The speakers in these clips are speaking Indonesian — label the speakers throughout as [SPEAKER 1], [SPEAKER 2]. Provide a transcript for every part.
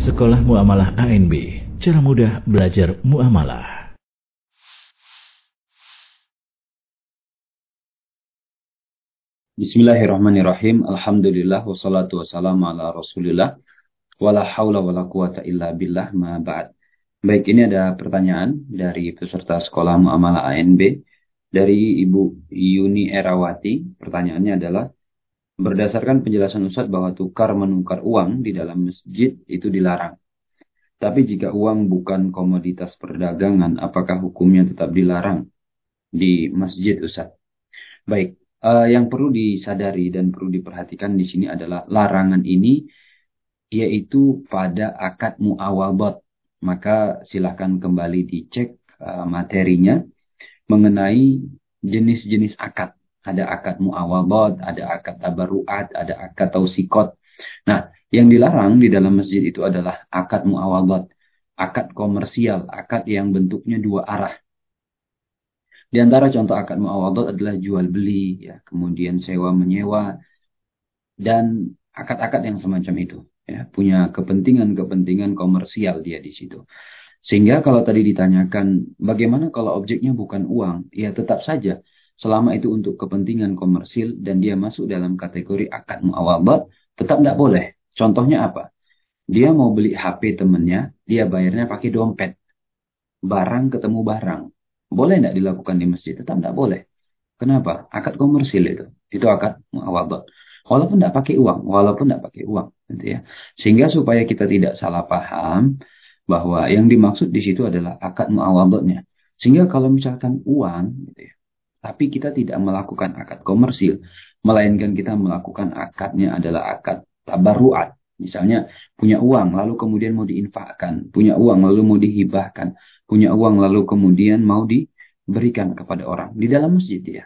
[SPEAKER 1] Sekolah Muamalah ANB, cara mudah belajar muamalah.
[SPEAKER 2] Bismillahirrahmanirrahim. Alhamdulillah wassalatu wassalamu ala Rasulillah wala haula wala quwata illa billah ma ba'd. Baik, ini ada pertanyaan dari peserta Sekolah Muamalah ANB dari Ibu Yuni Erawati. Pertanyaannya adalah, berdasarkan penjelasan Ustadz bahwa tukar menukar uang di dalam masjid itu dilarang. Tapi jika uang bukan komoditas perdagangan, apakah hukumnya tetap dilarang di masjid, Ustadz? Baik, yang perlu disadari dan perlu diperhatikan di sini adalah larangan ini yaitu pada akad muawadhat. Maka silakan kembali dicek materinya mengenai jenis-jenis akad. Ada akad muawadhat, ada akad tabarruat, ada akad tausikot. Nah, yang dilarang di dalam masjid itu adalah akad muawadhat, akad komersial, akad yang bentuknya dua arah. Di antara contoh akad muawadhat adalah jual beli, ya, kemudian sewa menyewa, dan akad-akad yang semacam itu. Ya, punya kepentingan-kepentingan komersial dia di situ. Sehingga kalau tadi ditanyakan bagaimana kalau objeknya bukan uang, ya tetap saja selama itu untuk kepentingan komersil dan dia masuk dalam kategori akad muawadhat, tetap tidak boleh. Contohnya apa? Dia mau beli HP temennya, dia bayarnya pakai dompet. Barang ketemu barang. Boleh tidak dilakukan di masjid? Tetap tidak boleh. Kenapa? Akad komersil itu. Itu akad muawadhat. Walaupun tidak pakai uang. Walaupun tidak pakai uang. Gitu ya. Sehingga supaya kita tidak salah paham bahwa yang dimaksud di situ adalah akad muawadhatnya. Sehingga kalau misalkan uang, gitu ya, tapi kita tidak melakukan akad komersil, melainkan kita melakukan akadnya adalah akad tabarruat. Misalnya punya uang lalu kemudian mau diinfakkan, punya uang lalu mau dihibahkan, punya uang lalu kemudian mau diberikan kepada orang di dalam masjid ya.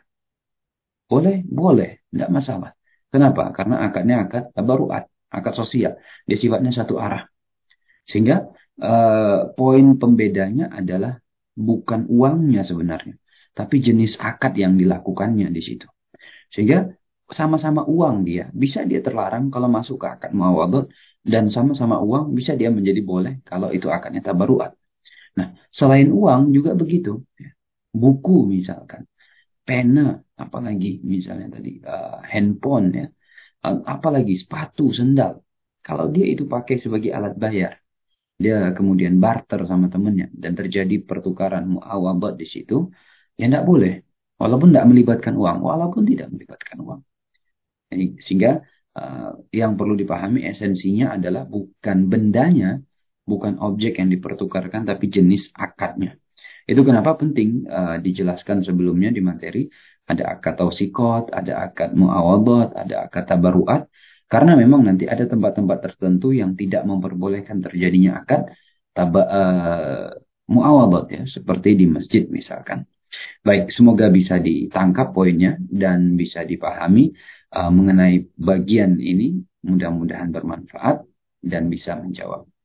[SPEAKER 2] Boleh, boleh, tidak masalah. Kenapa? Karena akadnya akad tabarruat, akad sosial. Dia sifatnya satu arah. Sehingga poin pembedanya adalah bukan uangnya sebenarnya, tapi jenis akad yang dilakukannya di situ. Sehingga sama-sama uang bisa dia terlarang kalau masuk ke akad muawadhat, dan sama-sama uang bisa dia menjadi boleh kalau itu akadnya tabarruat. Nah, selain uang juga begitu. Buku misalkan, pena, apalagi misalnya tadi handphone ya, apalagi sepatu, sendal. Kalau dia itu pakai sebagai alat bayar, dia kemudian barter sama temennya dan terjadi pertukaran muawadhat di situ, ya tidak boleh. Walaupun tidak melibatkan uang, walaupun tidak melibatkan uang. Sehingga yang perlu dipahami esensinya adalah bukan bendanya, bukan objek yang dipertukarkan, tapi jenis akadnya. Itu kenapa penting dijelaskan sebelumnya di materi, ada akad tausikot, ada akad muawadhat, ada akad tabarruat. Karena memang nanti ada tempat-tempat tertentu yang tidak memperbolehkan terjadinya akad muawadhat ya, seperti di masjid misalkan. Baik, semoga bisa ditangkap poinnya dan bisa dipahami mengenai bagian ini. Mudah-mudahan bermanfaat dan bisa menjawab.